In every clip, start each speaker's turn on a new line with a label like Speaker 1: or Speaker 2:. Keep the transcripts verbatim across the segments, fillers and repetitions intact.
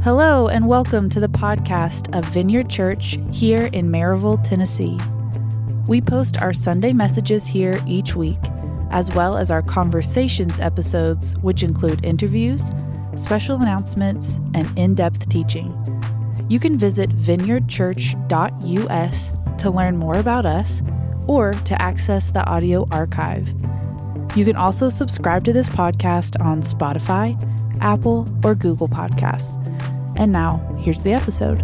Speaker 1: Hello and welcome to the podcast of Vineyard Church here in Maryville, Tennessee. We post our Sunday messages here each week, as well as our conversations episodes, which include interviews, special announcements, and in-depth teaching. You can visit vineyard church dot U S to learn more about us or to access the audio archive. You can also subscribe to this podcast on Spotify, Apple, or Google Podcasts. And now, here's the episode.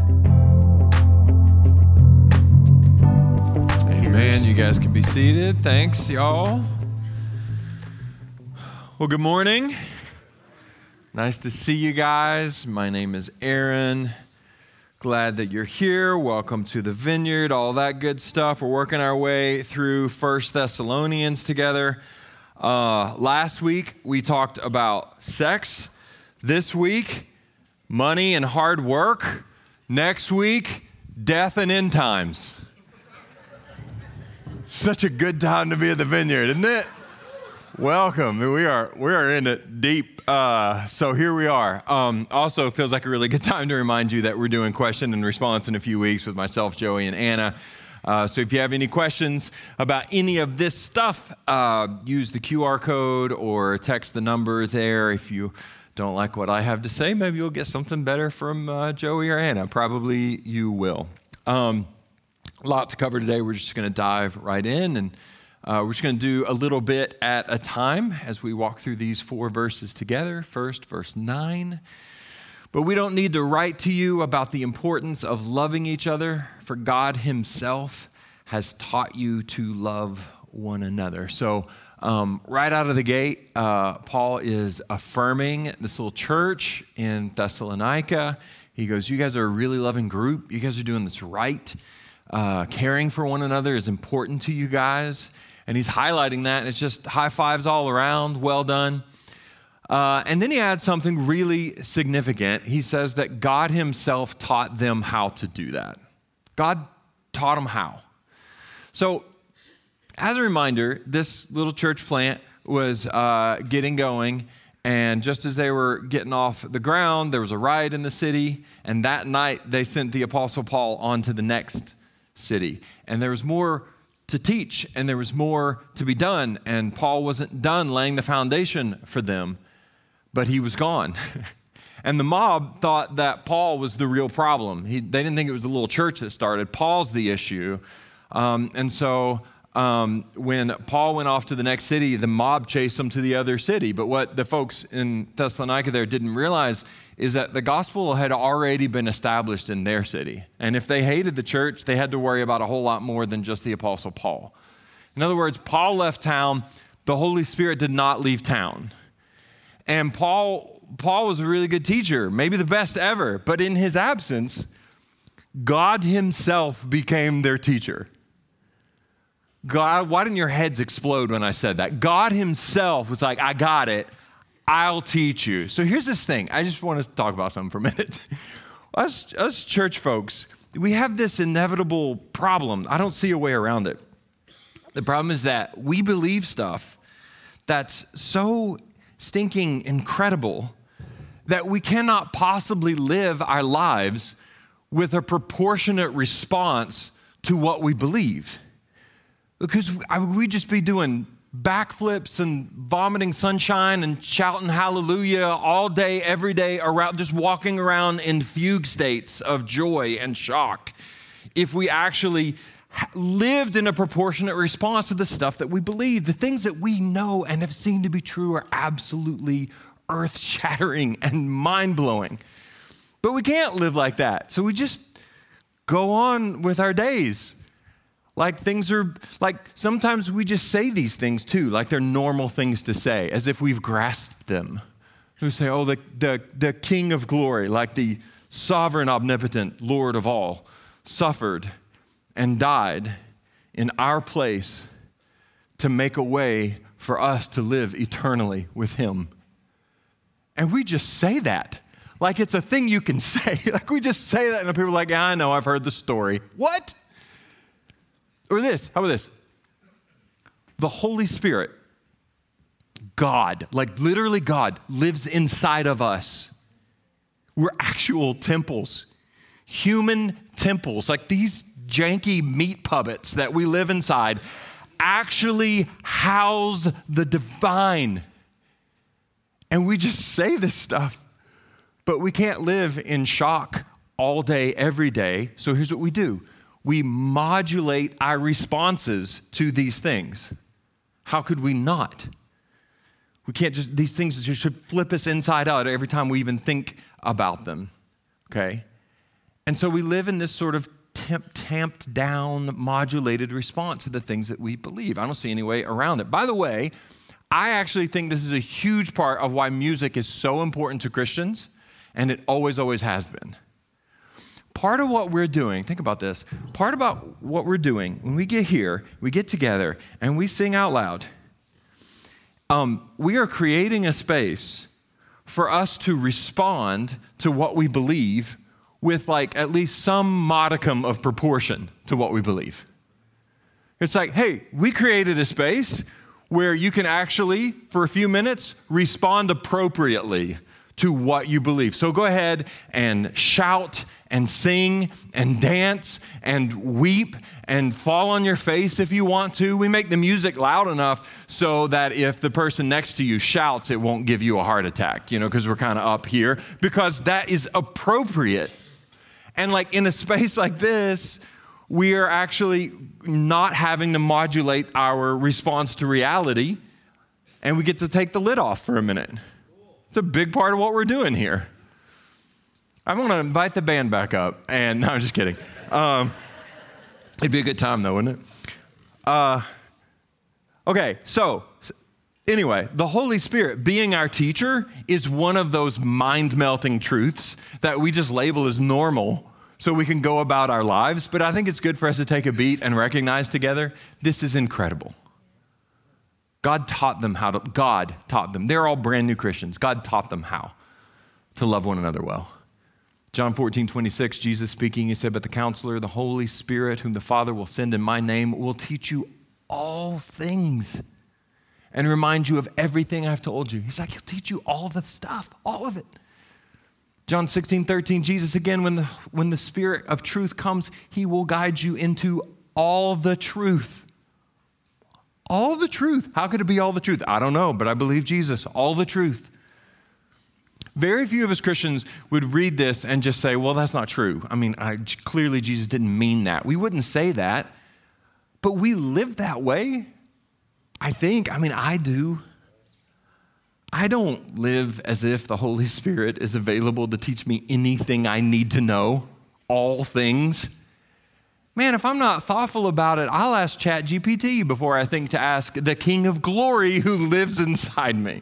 Speaker 2: Amen. You guys can be seated. Thanks, y'all. Well, good morning. Nice to see you guys. My name is Aaron. Glad that you're here. Welcome to the Vineyard, all that good stuff. We're working our way through First Thessalonians together. Uh, last week, we talked about sex. This week, money and hard work. Next week, death and end times. Such a good time to be at the Vineyard, isn't it? Welcome. We are we are in it deep. Uh, so here we are. Um, also, feels like a really good time to remind you that we're doing question and response in a few weeks with myself, Joey, and Anna. Uh, so if you have any questions about any of this stuff, uh, use the Q R code or text the number there. If you don't like what I have to say, maybe you'll get something better from uh, Joey or Anna. Probably you will. Um, a lot to cover today. We're just going to dive right in, and uh, we're just going to do a little bit at a time as we walk through these four verses together. First, verse nine. But we don't need to write to you about the importance of loving each other, for God himself has taught you to love one another. So um, right out of the gate, uh, Paul is affirming this little church in Thessalonica. He goes, you guys are a really loving group. You guys are doing this right. Uh, caring for one another is important to you guys. And he's highlighting that, and it's just high fives all around. Well done. Uh, and then he adds something really significant. He says that God himself taught them how to do that. God taught them how. So as a reminder, this little church plant was uh, getting going, and just as they were getting off the ground, there was a riot in the city, and that night they sent the Apostle Paul on to the next city. And there was more to teach, and there was more to be done, and Paul wasn't done laying the foundation for them, but he was gone. And the mob thought that Paul was the real problem. He, they didn't think it was the little church that started. Paul's the issue. Um, and so um, when Paul went off to the next city, the mob chased him to the other city. But what the folks in Thessalonica there didn't realize is that the gospel had already been established in their city. And if they hated the church, they had to worry about a whole lot more than just the Apostle Paul. In other words, Paul left town. The Holy Spirit did not leave town. And Paul, Paul was a really good teacher, maybe the best ever. But in his absence, God himself became their teacher. God, why didn't your heads explode when I said that? God himself was like, I got it. I'll teach you. So here's this thing. I just want to talk about something for a minute. Us, us church folks, we have this inevitable problem. I don't see a way around it. The problem is that we believe stuff that's so stinking incredible that we cannot possibly live our lives with a proportionate response to what we believe. Because we'd just be doing backflips and vomiting sunshine and shouting hallelujah all day, every day, around, just walking around in fugue states of joy and shock if we actually lived in a proportionate response to the stuff that we believe. The things that we know and have seen to be true are absolutely earth-shattering and mind-blowing. But we can't live like that. So we just go on with our days. Like things are, like sometimes we just say these things too, like they're normal things to say, as if we've grasped them. We say, oh, the, the, the King of glory, like the sovereign, omnipotent Lord of all, suffered and died in our place to make a way for us to live eternally with him. And we just say that like it's a thing you can say. Like we just say that and people are like, yeah, I know, I've heard the story. What? Or this, how about this? The Holy Spirit, God, like literally God, lives inside of us. We're actual temples, human temples, like these janky meat puppets that we live inside actually house the divine. And we just say this stuff, but we can't live in shock all day, every day. So here's what we do. We modulate our responses to these things. How could we not? We can't just, these things just should flip us inside out every time we even think about them, okay? And so we live in this sort of temp, tamped down, modulated response to the things that we believe. I don't see any way around it. By the way, I actually think this is a huge part of why music is so important to Christians, and it always, always has been. Part of what we're doing, think about this, part about what we're doing, when we get here, we get together, and we sing out loud, um, we are creating a space for us to respond to what we believe with like at least some modicum of proportion to what we believe. It's like, hey, we created a space where you can actually, for a few minutes, respond appropriately to what you believe. So go ahead and shout and sing and dance and weep and fall on your face if you want to. We make the music loud enough so that if the person next to you shouts, it won't give you a heart attack, you know, because we're kind of up here, because that is appropriate. And like in a space like this, we are actually not having to modulate our response to reality, and we get to take the lid off for a minute. It's a big part of what we're doing here. I want to invite the band back up, and no, I'm just kidding. Um, it'd be a good time though, wouldn't it? Uh, okay, so anyway, the Holy Spirit being our teacher is one of those mind-melting truths that we just label as normal so we can go about our lives. But I think it's good for us to take a beat and recognize together, this is incredible. God taught them how to, God taught them. They're all brand new Christians. God taught them how to love one another well. John fourteen, twenty-six, Jesus speaking, he said, but the counselor, the Holy Spirit, whom the Father will send in my name, will teach you all things and remind you of everything I've told you. He's like, he'll teach you all the stuff, all of it. John sixteen, thirteen, Jesus again, when the, when the Spirit of truth comes, he will guide you into all the truth. All the truth. How could it be all the truth? I don't know, but I believe Jesus, all the truth. Very few of us Christians would read this and just say, well, that's not true. I mean, I, clearly Jesus didn't mean that. We wouldn't say that, but we live that way. I think, I mean, I do. I don't live as if the Holy Spirit is available to teach me anything I need to know, all things. Man, if I'm not thoughtful about it, I'll ask ChatGPT before I think to ask the King of Glory who lives inside me.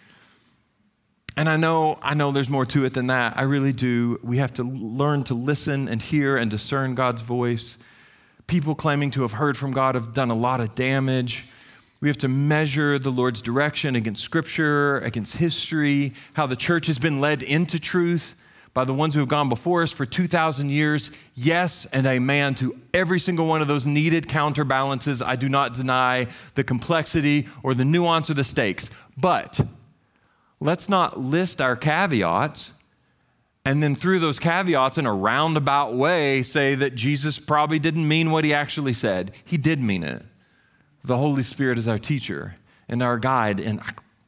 Speaker 2: And I know, I know there's more to it than that. I really do. We have to learn to listen and hear and discern God's voice. People claiming to have heard from God have done a lot of damage. We have to measure the Lord's direction against Scripture, against history, how the church has been led into truth by the ones who have gone before us for two thousand years. Yes and amen to every single one of those needed counterbalances. I do not deny the complexity or the nuance or the stakes. But let's not list our caveats and then through those caveats in a roundabout way say that Jesus probably didn't mean what he actually said. He did mean it. The Holy Spirit is our teacher and our guide in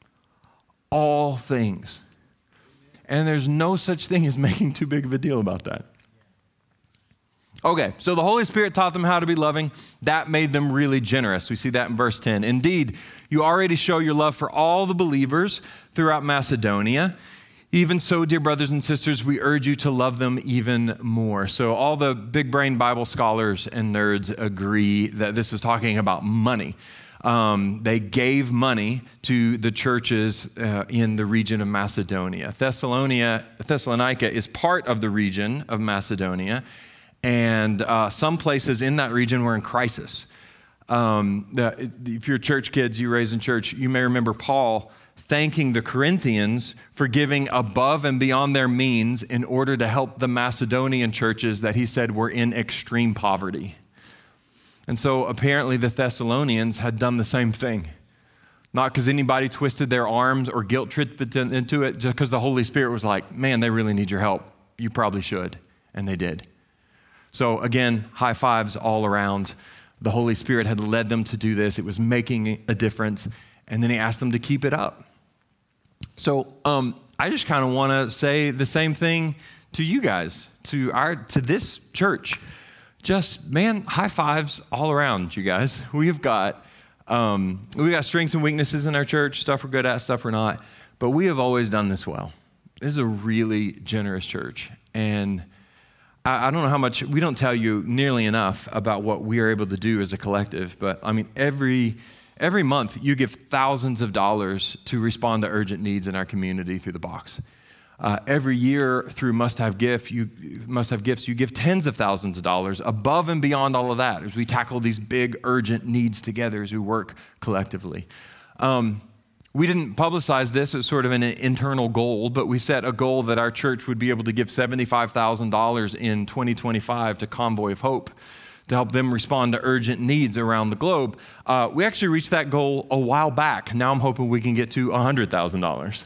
Speaker 2: all things. And there's no such thing as making too big of a deal about that. Okay, so the Holy Spirit taught them how to be loving. That made them really generous. We see that in verse ten. Indeed, you already show your love for all the believers throughout Macedonia. Even so, dear brothers and sisters, we urge you to love them even more. So all the big brain Bible scholars and nerds agree that this is talking about money. Um, they gave money to the churches uh, in the region of Macedonia. Thessalonica, Thessalonica is part of the region of Macedonia, and uh, some places in that region were in crisis. Um, the, if you're church kids, you raised in church, you may remember Paul thanking the Corinthians for giving above and beyond their means in order to help the Macedonian churches that he said were in extreme poverty. And so apparently the Thessalonians had done the same thing. Not because anybody twisted their arms or guilt tripped into it, just because the Holy Spirit was like, man, they really need your help. You probably should. And they did. So again, high fives all around. The Holy Spirit had led them to do this. It was making a difference. And then he asked them to keep it up. So um, I just kind of want to say the same thing to you guys, to our, to this church. Just, man, high fives all around, you guys. We have got, um, we got strengths and weaknesses in our church, stuff we're good at, stuff we're not. But we have always done this well. This is a really generous church. And I, I don't know how much, we don't tell you nearly enough about what we are able to do as a collective. But I mean, every every month you give thousands of dollars to respond to urgent needs in our community through the box. Uh, every year through Must Have Gift, you Must Have Gifts, you give tens of thousands of dollars above and beyond all of that as we tackle these big urgent needs together as we work collectively. Um, we didn't publicize this as sort of an internal goal, but we set a goal that our church would be able to give seventy-five thousand dollars in twenty twenty-five to Convoy of Hope to help them respond to urgent needs around the globe. Uh, we actually reached that goal a while back. Now I'm hoping we can get to one hundred thousand dollars.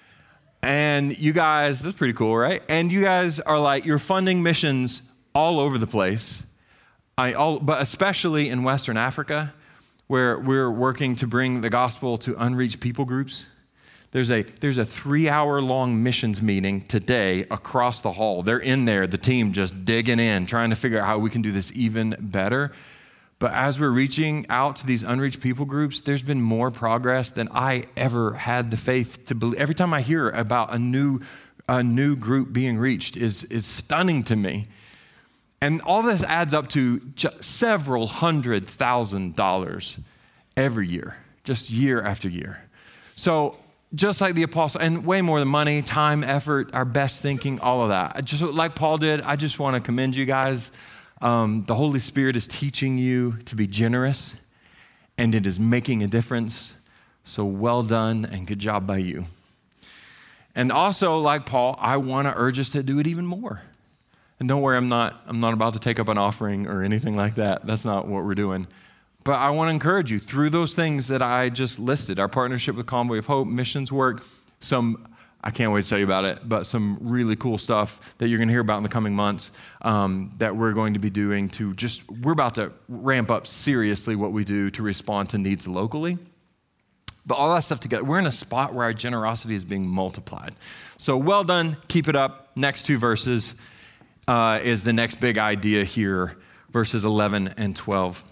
Speaker 2: And you guys, that's pretty cool, right? And you guys are like, you're funding missions all over the place, I, all, but especially in Western Africa, where we're working to bring the gospel to unreached people groups. There's a there's a three-hour-long missions meeting today across the hall. They're in there, the team just digging in, trying to figure out how we can do this even better. But as we're reaching out to these unreached people groups, there's been more progress than I ever had the faith to believe. Every time I hear about a new, a new group being reached is, is stunning to me. And all this adds up to several hundred thousand dollars every year, just year after year. So just like the apostle, and way more than money, time, effort, our best thinking, all of that. Just like Paul did, I just want to commend you guys. Um, the Holy Spirit is teaching you to be generous, and it is making a difference. So well done and good job by you. And also, like Paul, I want to urge us to do it even more. And don't worry, I'm not, I'm not about to take up an offering or anything like that. That's not what we're doing. But I want to encourage you through those things that I just listed, our partnership with Convoy of Hope, missions work, some, I can't wait to tell you about it, but some really cool stuff that you're going to hear about in the coming months um, that we're going to be doing to just, we're about to ramp up seriously what we do to respond to needs locally. But all that stuff together, we're in a spot where our generosity is being multiplied. So well done, keep it up. Next two verses uh, is the next big idea here, verses eleven and twelve.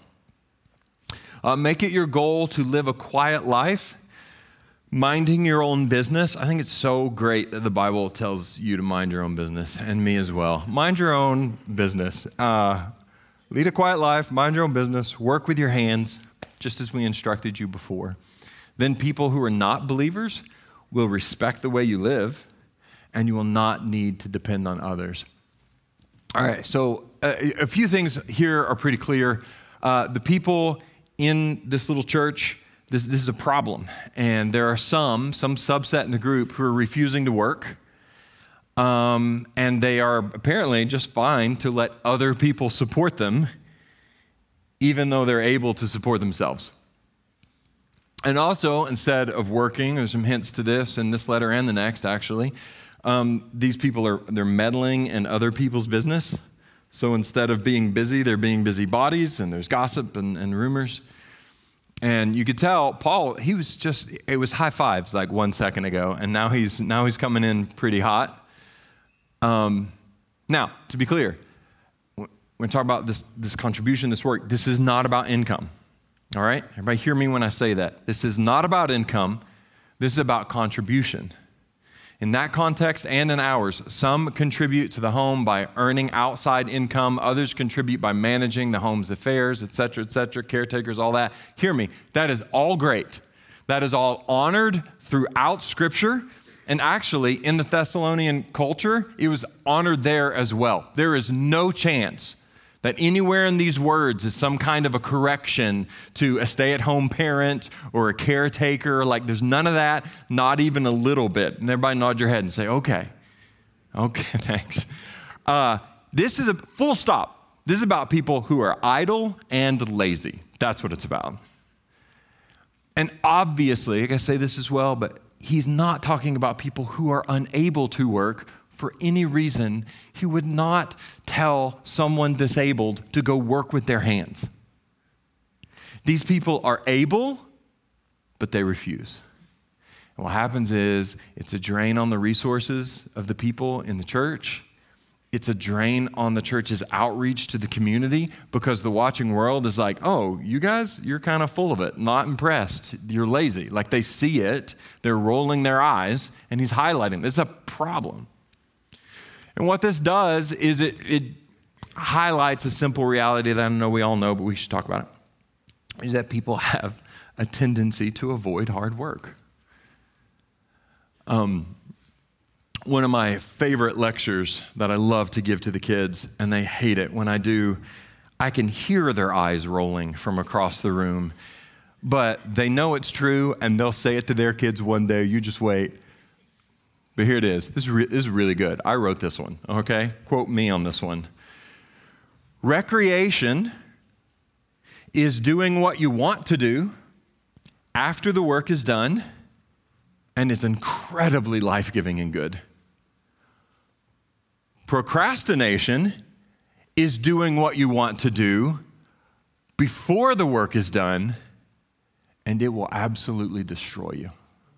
Speaker 2: Uh, make it your goal to live a quiet life, minding your own business. I think it's so great that the Bible tells you to mind your own business, and me as well. Mind your own business. Uh, lead a quiet life, mind your own business, work with your hands, just as we instructed you before. Then people who are not believers will respect the way you live, and you will not need to depend on others. All right, so uh, a few things here are pretty clear. Uh, the people in this little church, This, this is a problem, and there are some, some subset in the group who are refusing to work, um, and they are apparently just fine to let other people support them, even though they're able to support themselves. And also, instead of working, there's some hints to this in this letter and the next, actually. Um, these people are they're meddling in other people's business. So instead of being busy, they're being busybodies, and there's gossip and, and rumors. And you could tell Paul, he was just, it was high fives like one second ago, and now he's now he's coming in pretty hot. Um, now, to be clear, when we talk about this, this contribution, this work, this is not about income, all right? Everybody hear me when I say that. This is not about income. This is about contribution. In that context and in ours, some contribute to the home by earning outside income. Others contribute by managing the home's affairs, et cetera, et cetera, caretakers, all that. Hear me, that is all great. That is all honored throughout Scripture. And actually, in the Thessalonian culture, it was honored there as well. There is no chance that anywhere in these words is some kind of a correction to a stay-at-home parent or a caretaker. Like, there's none of that, not even a little bit. And everybody nod your head and say, okay. Okay, thanks. Uh, this is a full stop. This is about people who are idle and lazy. That's what it's about. And obviously, like I say this as well, but he's not talking about people who are unable to work for any reason. He would not tell someone disabled to go work with their hands. These people are able, but they refuse. And what happens is it's a drain on the resources of the people in the church. It's a drain on the church's outreach to the community because the watching world is like, oh, you guys, you're kind of full of it, not impressed, you're lazy. Like they see it, they're rolling their eyes, and he's highlighting. It's a problem. And what this does is it, it highlights a simple reality that I know we all know, but we should talk about it, is that people have a tendency to avoid hard work. Um. One of my favorite lectures that I love to give to the kids, and they hate it when I do, I can hear their eyes rolling from across the room, but they know it's true, and they'll say it to their kids one day. You just wait. But here it is. This is, re- this is really good. I wrote this one, okay? Quote me on this one. Recreation is doing what you want to do after the work is done, and it's incredibly life-giving and good. Procrastination is doing what you want to do before the work is done, and it will absolutely destroy you.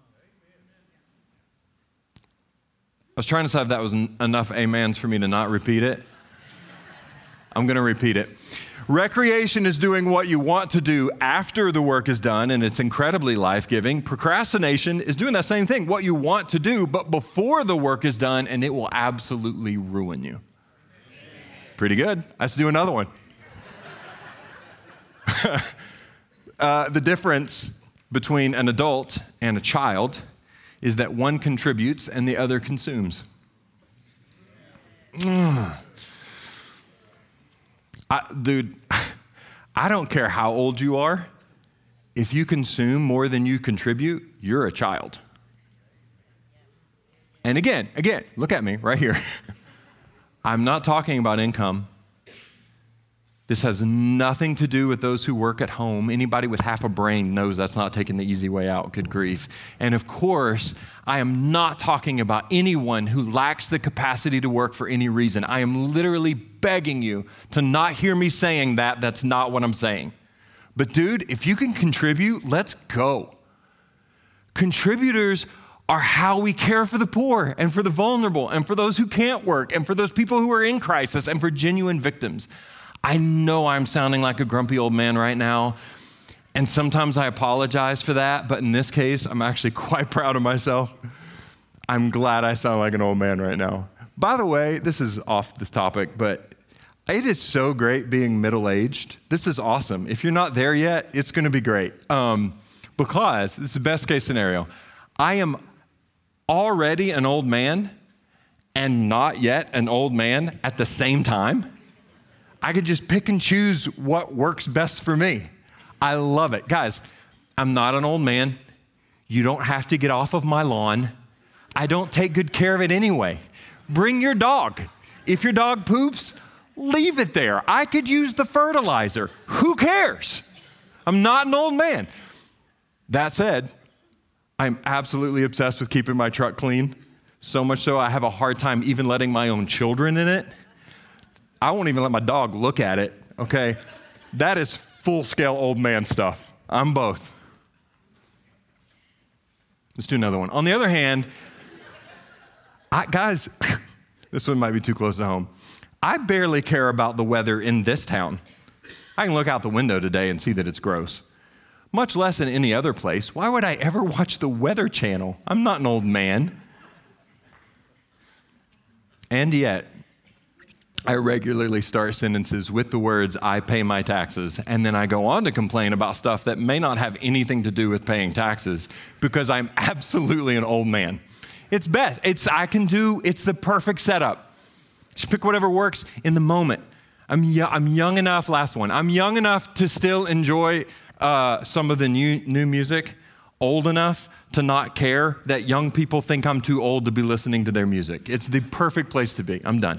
Speaker 2: I was trying to decide if that was en- enough amens for me to not repeat it. I'm going to repeat it. Recreation is doing what you want to do after the work is done, and it's incredibly life-giving. Procrastination is doing that same thing, what you want to do, but before the work is done, and it will absolutely ruin you. Pretty good. Let's do another one. uh, the difference between an adult and a child is that one contributes and the other consumes. Ugh. I, dude, I don't care how old you are. If you consume more than you contribute, you're a child. And again, again, look at me right here. I'm not talking about income. This has nothing to do with those who work at home. Anybody with half a brain knows that's not taking the easy way out, good grief. And of course, I am not talking about anyone who lacks the capacity to work for any reason. I am literally begging you to not hear me saying that. That's not what I'm saying. But dude, if you can contribute, let's go. Contributors are how we care for the poor and for the vulnerable and for those who can't work and for those people who are in crisis and for genuine victims. I know I'm sounding like a grumpy old man right now, and sometimes I apologize for that, but in this case, I'm actually quite proud of myself. I'm glad I sound like an old man right now. By the way, this is off the topic, but it is so great being middle-aged. This is awesome. If you're not there yet, it's going to be great, um, because this is the best case scenario. I am already an old man and not yet an old man at the same time. I could just pick and choose what works best for me. I love it. Guys, I'm not an old man. You don't have to get off of my lawn. I don't take good care of it anyway. Bring your dog. If your dog poops, leave it there. I could use the fertilizer. Who cares? I'm not an old man. That said, I'm absolutely obsessed with keeping my truck clean. So much so I have a hard time even letting my own children in it. I won't even let my dog look at it, okay? That is full-scale old man stuff. I'm both. Let's do another one. On the other hand, I, guys, this one might be too close to home. I barely care about the weather in this town. I can look out the window today and see that it's gross. Much less in any other place. Why would I ever watch the Weather Channel? I'm not an old man. And yet, I regularly start sentences with the words, I pay my taxes, and then I go on to complain about stuff that may not have anything to do with paying taxes because I'm absolutely an old man. It's best. It's, I can do, it's the perfect setup. Just pick whatever works in the moment. I'm, yo- I'm young enough, last one, I'm young enough to still enjoy uh, some of the new, new music, old enough to not care that young people think I'm too old to be listening to their music. It's the perfect place to be. I'm done.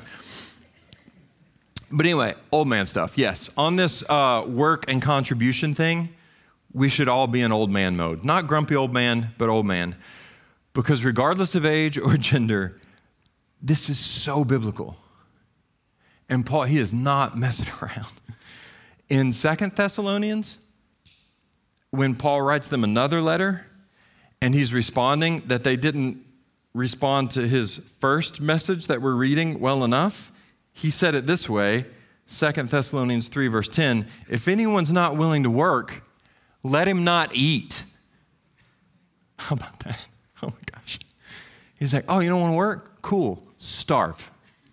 Speaker 2: But anyway, old man stuff, yes. On this uh, work and contribution thing, we should all be in old man mode. Not grumpy old man, but old man. Because regardless of age or gender, this is so biblical. And Paul, he is not messing around. In Second Thessalonians, when Paul writes them another letter, and he's responding that they didn't respond to his first message that we're reading well enough, he said it this way, Second Thessalonians three, verse ten, if anyone's not willing to work, let him not eat. How about that? Oh my gosh. He's like, oh, you don't want to work? Cool, starve.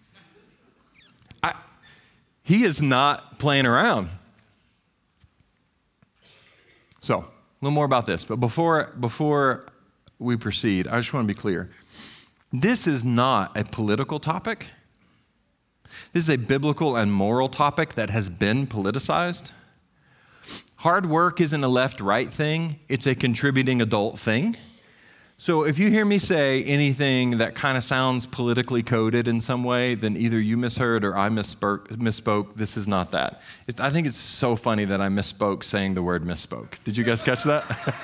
Speaker 2: I, he is not playing around. So, a little more about this. But before, before we proceed, I just want to be clear. This is not a political topic. This is a biblical and moral topic that has been politicized. Hard work isn't a left-right thing. It's a contributing adult thing. So if you hear me say anything that kind of sounds politically coded in some way, then either you misheard or I misspoke. misspoke. This is not that. It, I think it's so funny that I misspoke saying the word misspoke. Did you guys catch that?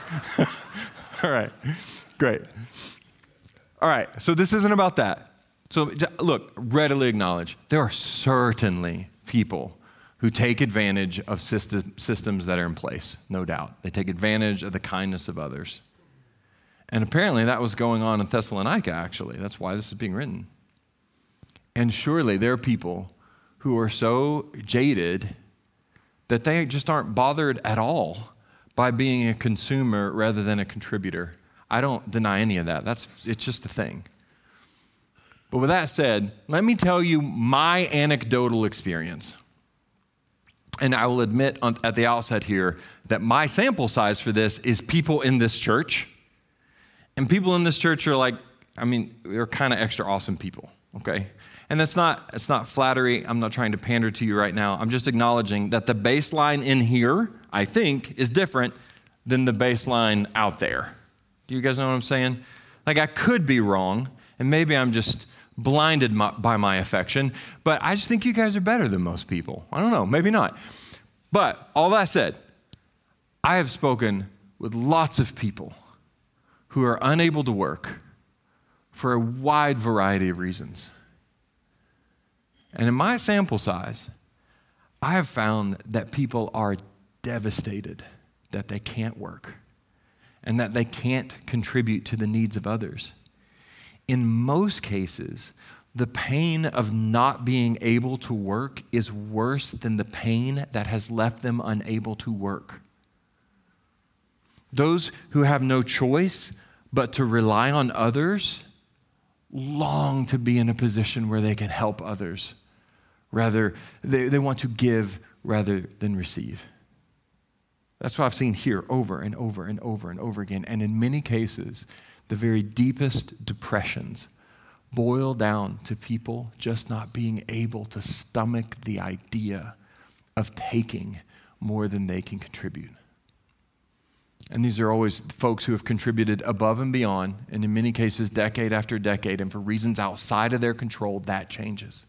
Speaker 2: All right, great. All right, so this isn't about that. So look, readily acknowledge, there are certainly people who take advantage of system, systems that are in place, no doubt. They take advantage of the kindness of others. And apparently that was going on in Thessalonica, actually. That's why this is being written. And surely there are people who are so jaded that they just aren't bothered at all by being a consumer rather than a contributor. I don't deny any of that. That's it's just a thing. But with that said, let me tell you my anecdotal experience. And I will admit on, at the outset here that my sample size for this is people in this church. And people in this church are like, I mean, they're kind of extra awesome people, okay? And that's not, it's not flattery. I'm not trying to pander to you right now. I'm just acknowledging that the baseline in here, I think, is different than the baseline out there. Do you guys know what I'm saying? Like, I could be wrong, and maybe I'm just blinded my, by my affection, but I just think you guys are better than most people. I don't know, maybe not. But all that said, I have spoken with lots of people who are unable to work for a wide variety of reasons. And in my sample size, I have found that people are devastated that they can't work and that they can't contribute to the needs of others. In most cases, the pain of not being able to work is worse than the pain that has left them unable to work. Those who have no choice but to rely on others long to be in a position where they can help others. Rather, they, they want to give rather than receive. That's what I've seen here over and over and over and over again. And in many cases, the very deepest depressions boil down to people just not being able to stomach the idea of taking more than they can contribute. And these are always folks who have contributed above and beyond, and in many cases, decade after decade, and for reasons outside of their control, that changes.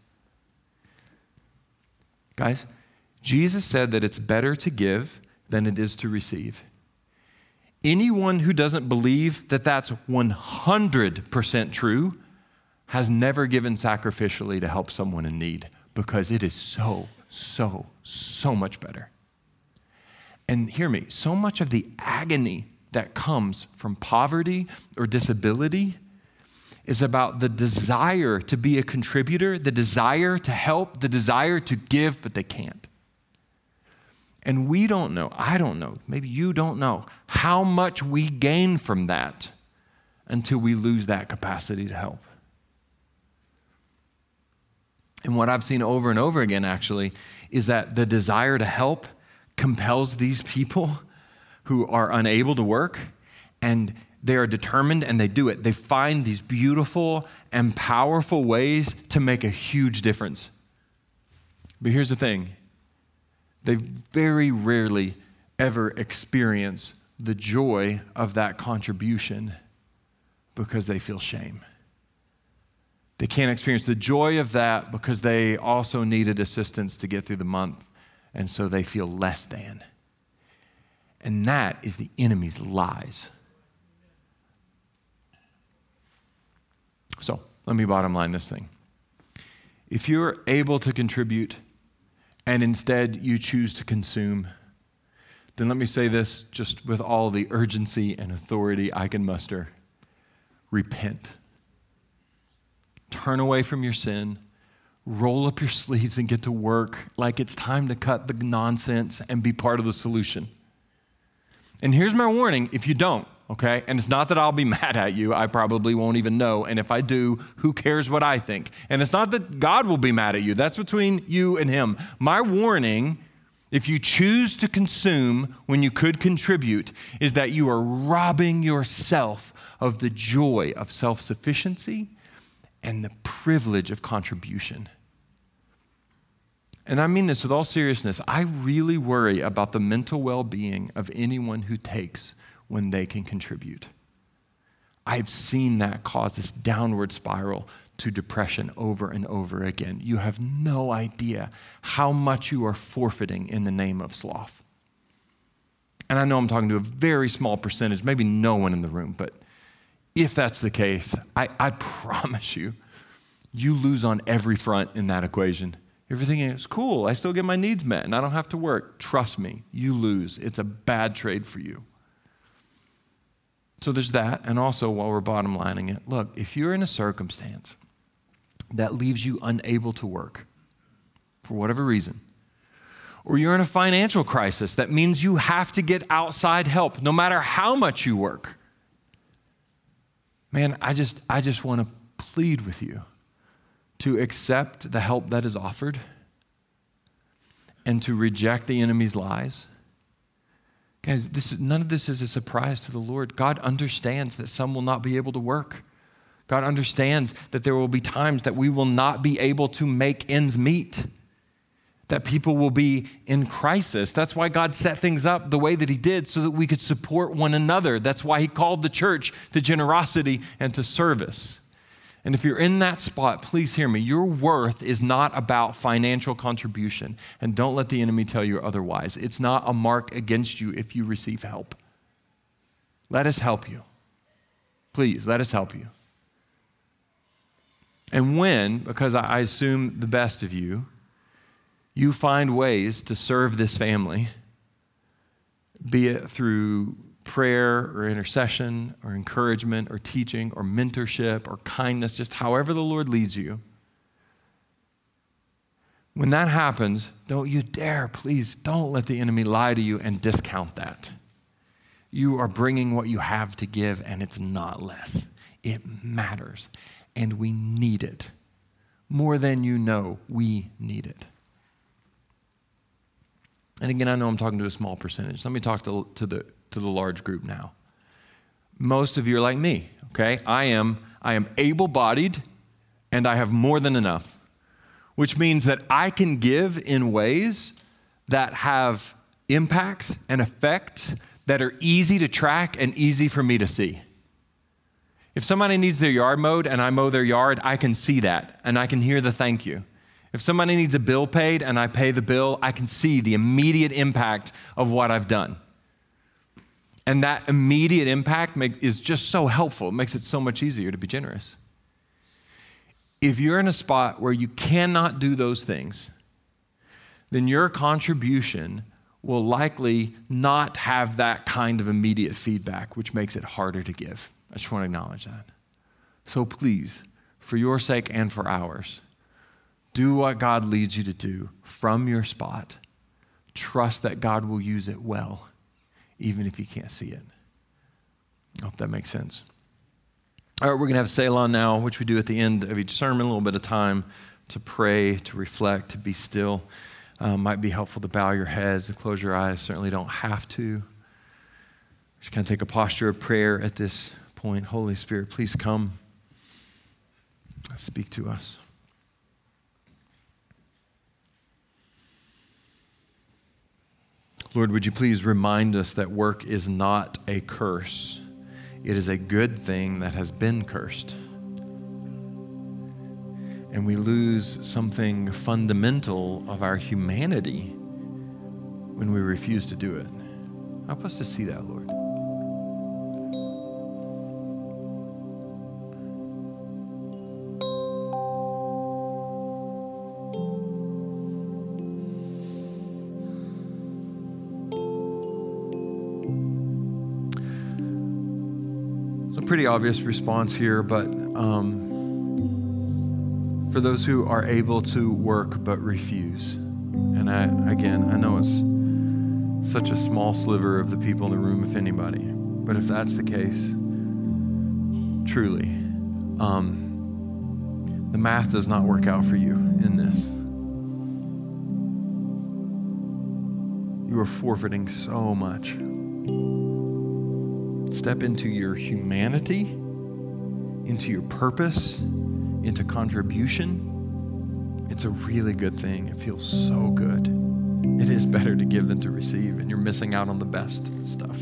Speaker 2: Guys, Jesus said that it's better to give than it is to receive. Anyone who doesn't believe that that's one hundred percent true has never given sacrificially to help someone in need, because it is so, so, so much better. And hear me, so much of the agony that comes from poverty or disability is about the desire to be a contributor, the desire to help, the desire to give, but they can't. And we don't know, I don't know, maybe you don't know how much we gain from that until we lose that capacity to help. And what I've seen over and over again, actually, is that the desire to help compels these people who are unable to work, and they are determined and they do it. They find these beautiful and powerful ways to make a huge difference. But here's the thing. They very rarely ever experience the joy of that contribution because they feel shame. They can't experience the joy of that because they also needed assistance to get through the month, and so they feel less than. And that is the enemy's lies. So let me bottom line this thing. If you're able to contribute and instead you choose to consume, then let me say this just with all the urgency and authority I can muster. Repent. Turn away from your sin. Roll up your sleeves and get to work like it's time to cut the nonsense and be part of the solution. And here's my warning, if you don't, okay? And it's not that I'll be mad at you. I probably won't even know. And if I do, who cares what I think? And it's not that God will be mad at you. That's between you and him. My warning, if you choose to consume when you could contribute, is that you are robbing yourself of the joy of self-sufficiency and the privilege of contribution. And I mean this with all seriousness. I really worry about the mental well-being of anyone who takes when they can contribute. I've seen that cause this downward spiral to depression over and over again. You have no idea how much you are forfeiting in the name of sloth. And I know I'm talking to a very small percentage, maybe no one in the room, but if that's the case, I, I promise you, you lose on every front in that equation. Everything is cool. I still get my needs met and I don't have to work. Trust me, you lose. It's a bad trade for you. So there's that. And also, while we're bottom lining it, look, if you're in a circumstance that leaves you unable to work for whatever reason, or you're in a financial crisis that means you have to get outside help no matter how much you work, man, I just, I just want to plead with you to accept the help that is offered and to reject the enemy's lies. Guys, this is, none of this is a surprise to the Lord. God understands that some will not be able to work. God understands that there will be times that we will not be able to make ends meet, that people will be in crisis. That's why God set things up the way that he did, so that we could support one another. That's why he called the church to generosity and to service. And if you're in that spot, please hear me. Your worth is not about financial contribution. And don't let the enemy tell you otherwise. It's not a mark against you if you receive help. Let us help you. Please, let us help you. And when, because I assume the best of you, you find ways to serve this family, be it through prayer or intercession or encouragement or teaching or mentorship or kindness, just however the Lord leads you. When that happens, don't you dare, please don't let the enemy lie to you and discount that. You are bringing what you have to give, and it's not less. It matters, and we need it. More than you know, we need it. And again, I know I'm talking to a small percentage. Let me talk to, to the to the large group now. Most of you are like me, okay? I am, I am able-bodied and I have more than enough, which means that I can give in ways that have impacts and effects that are easy to track and easy for me to see. If somebody needs their yard mowed and I mow their yard, I can see that and I can hear the thank you. If somebody needs a bill paid and I pay the bill, I can see the immediate impact of what I've done. And that immediate impact make, is just so helpful. It makes it so much easier to be generous. If you're in a spot where you cannot do those things, then your contribution will likely not have that kind of immediate feedback, which makes it harder to give. I just want to acknowledge that. So please, for your sake and for ours, do what God leads you to do from your spot. Trust that God will use it well, even if you can't see it. I hope that makes sense. All right, we're going to have Selah now, which we do at the end of each sermon, a little bit of time to pray, to reflect, to be still. Um, might be helpful to bow your heads and close your eyes. Certainly don't have to. Just kind of take a posture of prayer at this point. Holy Spirit, please come. Speak to us. Lord, would you please remind us that work is not a curse. It is a good thing that has been cursed. And we lose something fundamental of our humanity when we refuse to do it. Help us to see that, Lord. Pretty obvious response here, but um, for those who are able to work but refuse, and I, again, I know it's such a small sliver of the people in the room, if anybody, but if that's the case, truly, um, the math does not work out for you in this. You are forfeiting so much. Step into your humanity, into your purpose, into contribution. It's a really good thing. It feels so good. It is better to give than to receive, and you're missing out on the best stuff.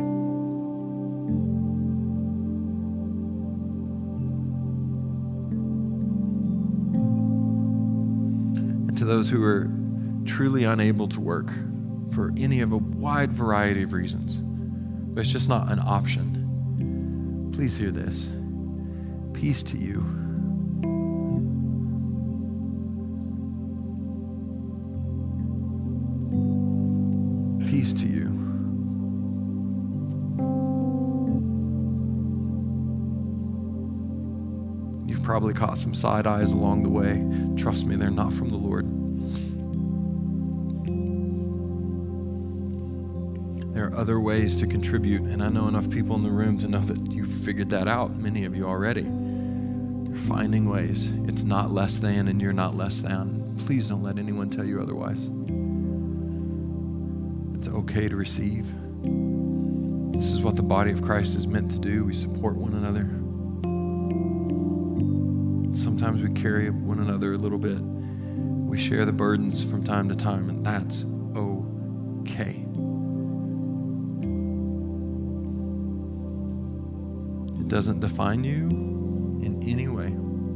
Speaker 2: And to those who are truly unable to work for any of a wide variety of reasons, but it's just not an option, please hear this. Peace to you. Peace to you. You've probably caught some side eyes along the way. Trust me, they're not from the Lord. There are other ways to contribute, and I know enough people in the room to know that you've figured that out, many of you already. You're finding ways. It's not less than, and you're not less than. Please don't let anyone tell you otherwise. It's okay to receive. This is what the body of Christ is meant to do. We support one another. Sometimes we carry one another a little bit. We share the burdens from time to time, and that's okay. It doesn't define you in any way.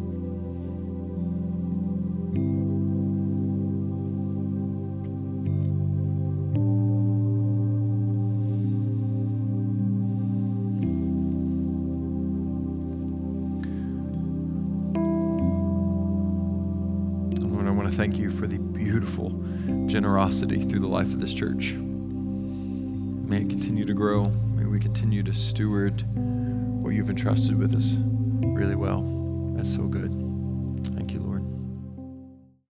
Speaker 2: Lord, I want to thank you for the beautiful generosity through the life of this church. May it continue to grow. May we continue to steward what you've entrusted with us really well. That's so good. Thank you, Lord.